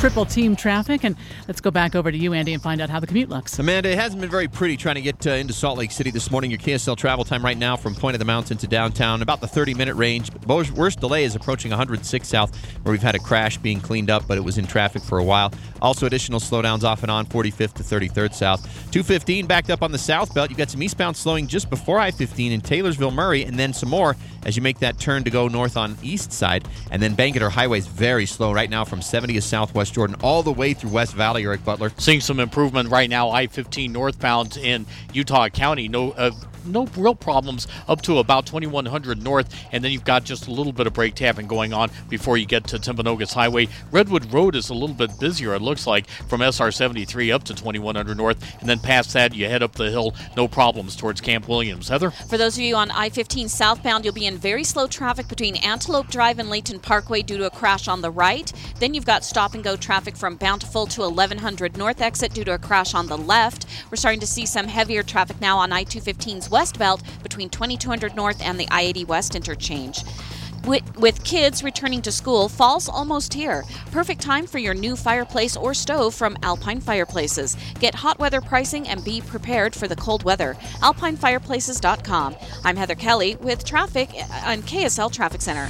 triple team traffic. And let's go back over to you, Andy, and find out how the commute looks. Amanda, it hasn't been very pretty trying to get into Salt Lake City this morning. Your KSL travel time right now from Point of the Mountain to downtown, about the 30-minute range. Worst delay is approaching 106 South, where we've had a crash being cleaned up, but it was in traffic for a while. Also, additional slowdowns off and on 45th to 33rd South. 215 backed up on the South Belt. You've got some eastbound slowing just before I-15 in Taylorsville, Murray, and then some more as you make that turn to go north on east side. And then Bangerter Highway is very slow right now from 70 to Southwest Jordan all the way through West Valley, Eric Butler. Seeing some improvement right now, I-15 northbound in Utah County. No real problems up to about 2100 north, and then you've got just a little bit of brake tapping going on before you get to Timpanogos Highway. Redwood Road is a little bit busier, it looks like, from SR 73 up to 2100 north, and then past that you head up the hill, no problems towards Camp Williams. Heather? For those of you on I-15 southbound, you'll be in very slow traffic between Antelope Drive and Layton Parkway due to a crash on the right. Then you've got stop-and-go traffic from Bountiful to 1100 north exit due to a crash on the left. We're starting to see some heavier traffic now on I-215's west belt between 2200 north and the I-80 west interchange. With kids returning to school, fall's almost here. Perfect time for your new fireplace or stove from Alpine Fireplaces. Get hot weather pricing and be prepared for the cold weather. AlpineFireplaces.com. I'm Heather Kelly with traffic on KSL Traffic Center.